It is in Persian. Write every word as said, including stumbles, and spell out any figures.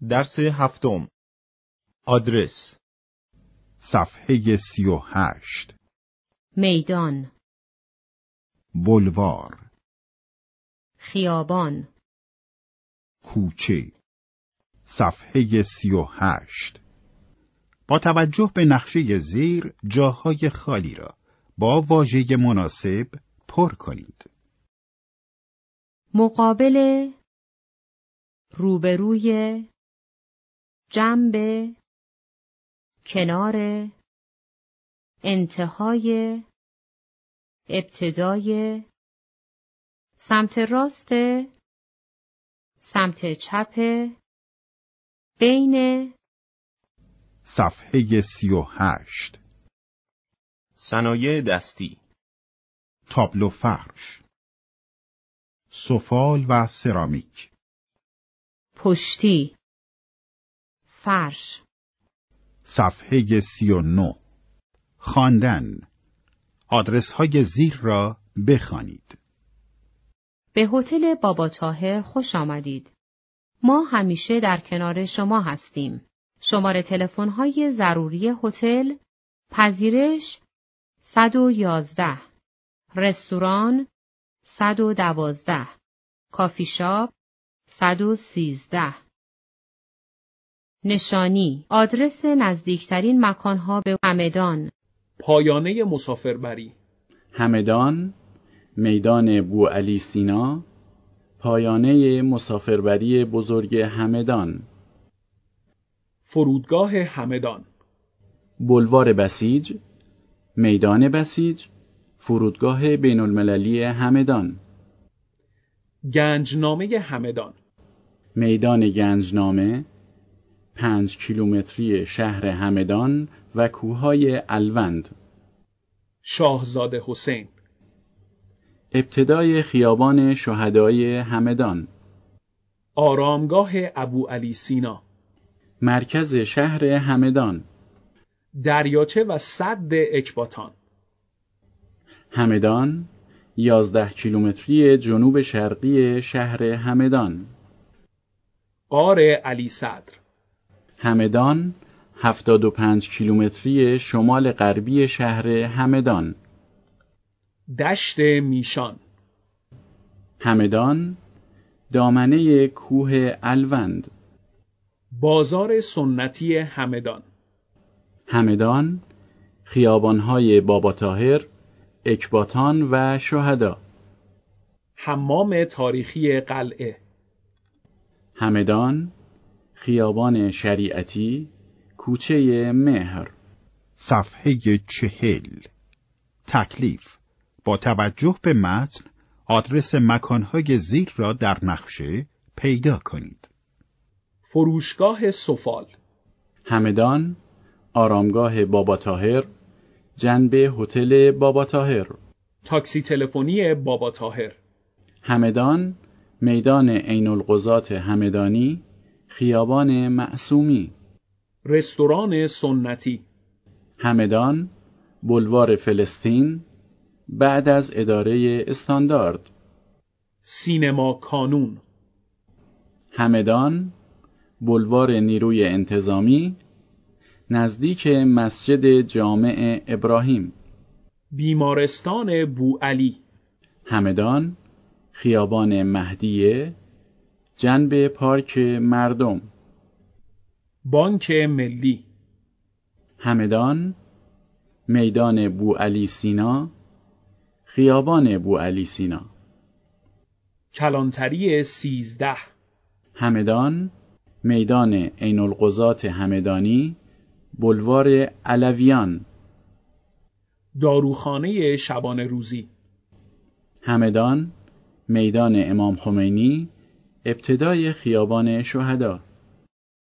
درس هفتم. آدرس. صفحه سی و هشت. میدان، بلوار، خیابان، کوچه. صفحه سی و هشت. با توجه به نقشه زیر جاهای خالی را با واژه مناسب پر کنید. مقابل، روبروی، جنب، کنار، انتهای، ابتدای، سمت راست، سمت چپ، بین. صفحه سی و هشت. صنایع دستی. تابلو فرش، سفال و سرامیک. پشتی، فرش. صفحه سی و نه. خواندن. آدرس های زیر را بخوانید. به هتل بابا طاهر خوش آمدید. ما همیشه در کنار شما هستیم. شماره تلفن های ضروری هتل: پذیرش صد و یازده، رستوران صد و دوازده، کافی شاپ صد و سیزده. نشانی: آدرس نزدیکترین مکانها به همدان. پایانه مسافربری. همدان، میدان بوعلی سینا، پایانه مسافربری بزرگ همدان. فرودگاه همدان. بلوار بسیج، میدان بسیج، فرودگاه بین المللی همدان. گنجنامه همدان. میدان گنجنامه، پنج کیلومتری شهر همدان و کوههای الوند. شاهزاده حسین. ابتدای خیابان شهدای همدان. آرامگاه ابوعلی سینا. مرکز شهر همدان. دریاچه و سد اکباتان. همدان، یازده کیلومتری جنوب شرقی شهر همدان. غار علی صدر. همدان، هفتاد و پنج کیلومتری شمال غربی شهر همدان. دشت میشان. همدان، دامنه کوه الوند. بازار سنتی همدان. همدان، خیابان‌های بابا طاهر، اکباتان و شهدا. حمام تاریخی قلعه. همدان، خیابان شریعتی، کوچه مهر. صفحه چهل. تکلیف. با توجه به متن آدرس مکانهای زیر را در نقشه پیدا کنید. فروشگاه سفال. همدان، آرامگاه بابا طاهر، جنب هتل بابا طاهر. تاکسی تلفنی بابا طاهر. همدان، میدان عین القضات همدانی، خیابان معصومی. رستوران سنتی. همدان، بلوار فلسطین، بعد از اداره استاندارد. سینما کانون. همدان، بلوار نیروی انتظامی، نزدیک مسجد جامع ابراهیم. بیمارستان بوعلی. همدان، خیابان مهدیه، جنب پارک مردم. بانک ملی. همدان، میدان بوعلی سینا، خیابان بوعلی سینا. کلانتری سیزده. همدان، میدان عین القضات همدانی، بلوار علویان. داروخانه شبانه روزی. همدان، میدان امام خمینی، ابتدای خیابان شهدا.